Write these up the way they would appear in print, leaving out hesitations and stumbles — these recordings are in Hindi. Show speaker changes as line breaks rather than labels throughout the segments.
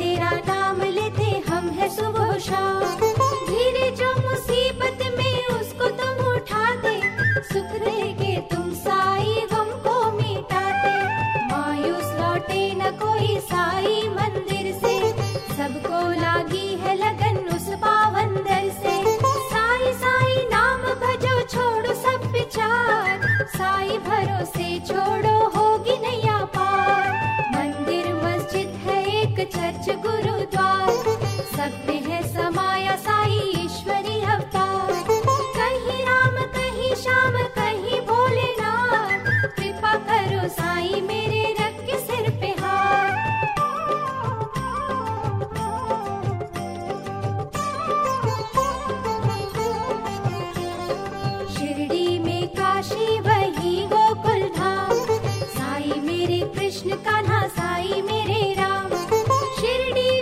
तेरा नाम लेते हम है सुबह शाम। धीरे जो मुसीबत में उसको तुम उठाते, सुख दे के तुम साई गम को मिटाते। मायूस लौटे न कोई साई मंदिर से, सबको लागी है लगन उस पावन दर से। साई साई नाम भजो छोड़ो सब विचार, साई भरोसे छोड़ो होगी नैया पार। मंदिर मस्जिद है एक चर्च गुरुद्वार, सब में है समाया साई ईश्वरी अवतार। कहीं राम कहीं श्याम कहीं भोलेनाथ, कृपा करो साई मेरे रख के सिर पे हाथ। शिरडी में काशी वही गोकुल धाम, साई मेरे कृष्ण कान्हा साई मेरे राम। शिरडी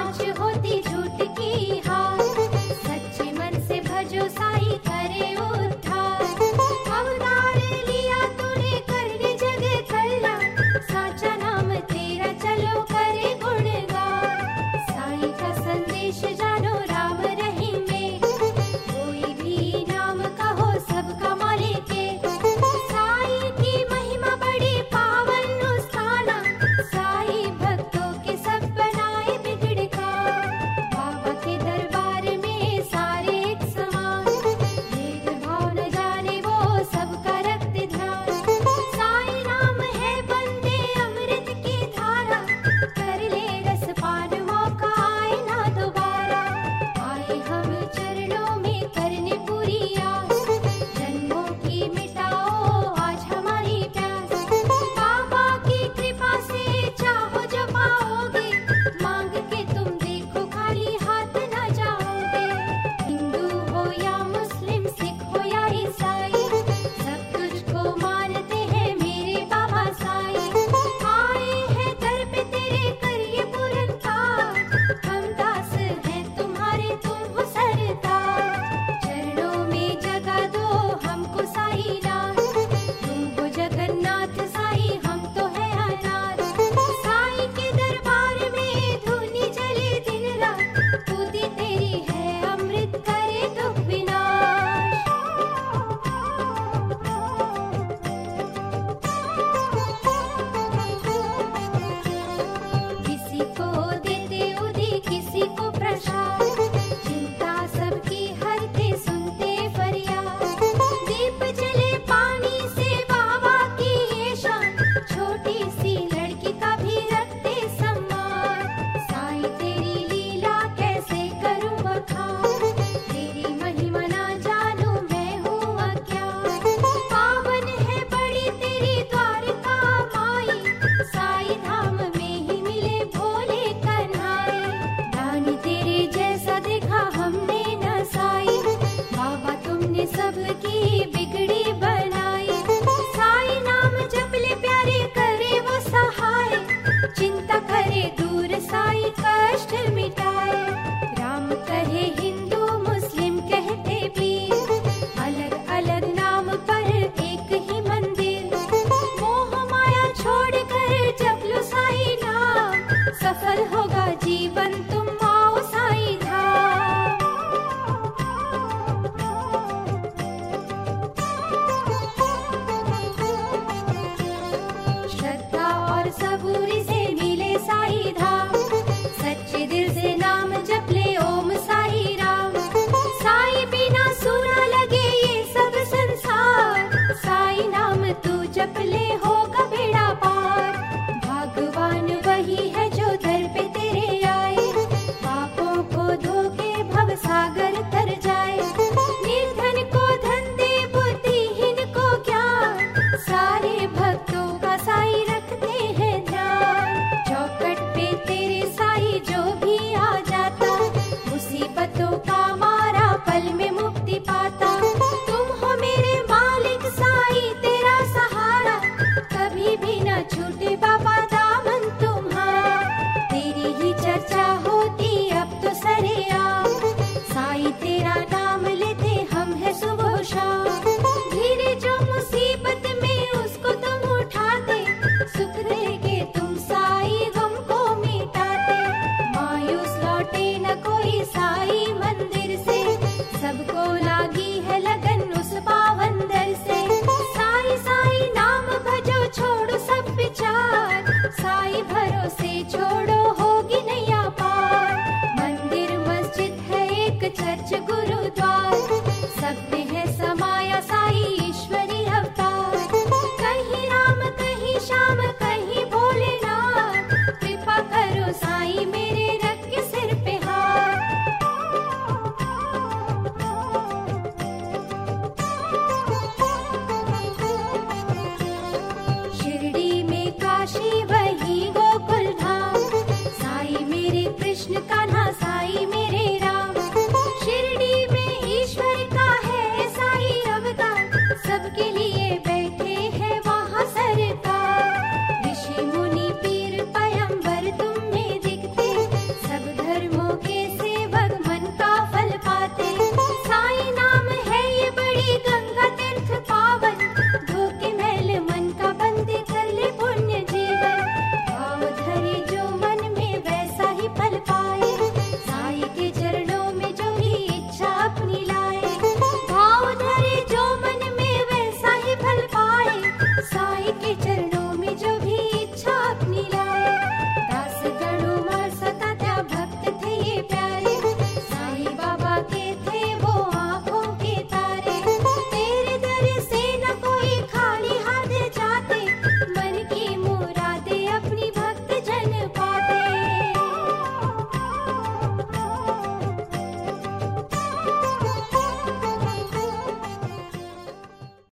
नाच होती झूठ की हार। सच्चे मन से भजो साई करे उद्धार। अवतार लिया तूने करने जग कल्याण, साचा नाम तेरा चलो करे गुणगान। साई का संदेश जानो राम रहीम में, कोई भी नाम कहो सबका मालिक है। साई की महिमा बड़ी पावन उस्ताना, साई भक्तों के सब बनाए बिगड़ का। बाबा के दरबार में सारे एक समान, भेदभाव न जाने वो सबका रखते ध्यान। साई नाम है बंदे अमृत की धारा, कर ले रस पान मौका आए ना दोबारा। आए हम चरणों में करने पूरी आस, जन्मों की मिटाओ आज हमारी प्यास। बाबा की कृपा से चाहो जो पाओगे, मांग के तुम देखो खाली हाथ न जाओगे। हिंदू हो या मुस्लिम, सिख हो या ईसाई, सब तुझको मानते हैं मेरे बाबा साई। आए हैं दर पे तेरे करिए पूरन काज, हम दास हैं तुम्हारे तुम हो सरताज। चरणों में जगा दो हमको साई नाथ, तुम हो जगन्नाथ साई हम तो है अनाथ। साई के दरबार में धूनी जले दिन रात, पूती तेरी है अमृत करे दुख विनाश। किसी को देते उदी किसी को प्रसाद, चिंता सबकी हरते सुनते फरियाद। दीप जले पानी से बाबा की ये शान, छोटी सी लड़की का भी रखते सम्मान। साई तेरी लीला कैसे करूं बखान, तेरी महिमा ना जानूं मैं हूँ अज्ञान। पावन है बड़ी तेरी द्वारका माई, साई धाम में ही मिले भोले कन्हाई। दानी तेरे जैसा देखा हमने न साई, बाबा तुमने सबकी बिगड़ी बनाई। साई नाम जप ले प्यारे करे वो सहाय, चिंता करे दूर साई कष्ट मिटाए। राम कहे हिंदू मुस्लिम कहते पीर, अलग अलग नाम पर एक ही मंदिर। मोह माया छोड़ कर जप लो साई नाम, सफल होगा जीवन तुम आओ साई धाम। श्रद्धा और सबूरी से मिले साई धाम, सच्चे दिल से नाम जप ले ओम साई राम। साई बिना सुना लगे ये सब संसार, साई नाम तू जप ले होगा बेड़ा पार। भगवान वही है जो दर पे तेरे आए, पापों को धोके भव सागर तर जाए। निर्धन को धन दे बुद्धिहीन को ज्ञान, सारे भक्तों का साई रखते हैं ध्यान। चौखट पे तेरे साई जो भी आ जाता, मुसीबतों का मारा पल में मुक्ति पाता। तुम हो मेरे मालिक साई तेरा सहारा, कभी भी न छूटे बाबा दामन तुम्हारा। तेरी ही चर्चा होती अब तो सरेआम, साई तेरा नाम लेते हम है सुबह शाम। धीरे जो मुसीबत में उसको तुम उठाते, सुख देके तुम साई गम को मिटाते। मायूस लौटे न कोई साई मंदिर से, सबको लागी है लगन उस पावन दर से। साई साई नाम भजो छोड़ो सब विचार, साई भरोसे छोड़ो होगी नैया पार। मंदिर मस्जिद है एक चर्च गुरुद्वार, सब में है समाया साई ईश्वरी अवतार। कहीं राम कहीं श्याम कहीं भोलेनाथ, कृपा करो साई मेरे रख के सिर पे हाथ। शिरडी में काशी वही गोकुल धाम, साई मेरे कृष्ण का